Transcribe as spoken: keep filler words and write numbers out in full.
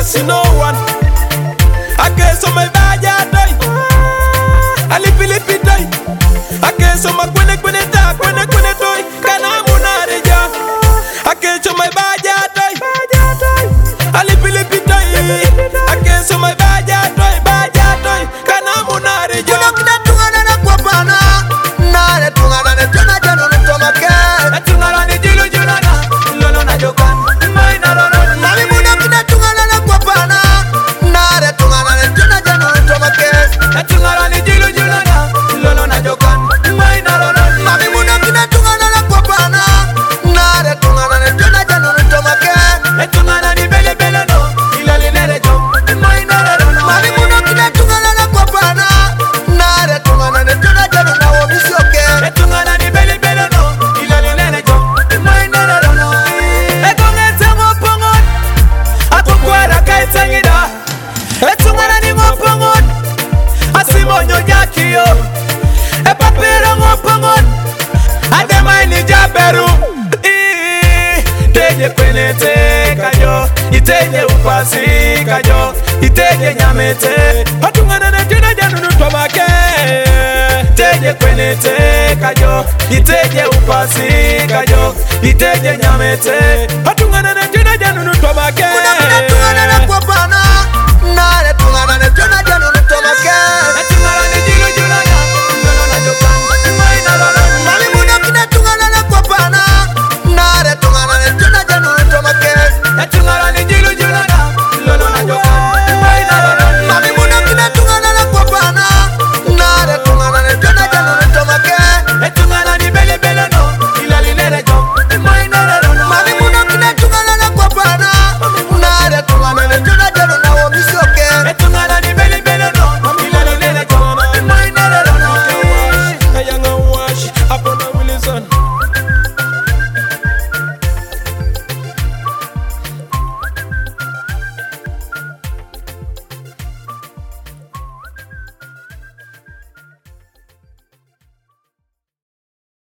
trust no one. I guess on my bad die. I live live die. I guess on my quene quene ta quene quene toy. Kana munare ja. I guess on my bad die. I live live die. I guess on my bad die bad die. Kana munare ja. Kuna tungana na kwa pana. Nare tungana na tuna jano na tomake. Na tungana ni jilu julana. Lolo na jokan. Mai na lolo. Mami muna kuna tungana na kwa pana. Nare tungana na tuna jano na tomake. Na tungana ni jilu julana. Lolo na jokan. Mai na lolo. Mami muna kuna tungana na kwa pana. Nare tungana na tuna jano na tomake. Na tungana ni bele bele no. Ilali nere jo. Mai na lolo. Mami muna kuna tungana na kwa pana. Nare tungana na tuna jano na womisioke. Na tungana ni bele bele no. Ilali nere jo. Mai na lolo. E kongete ngopongon. Akukwara kaitangida. E tungana ni ngopongon. Asimonyo jakio. E papira ngopongon. Adema ni jaberu. Iteje kwenete kajo. Iteje upasi kajo. Iteje nyamete. Patungana na juna janu nutomake. Iteje kwenete kajo. Iteje upasi kajo. Iteje nyamete. Patungana na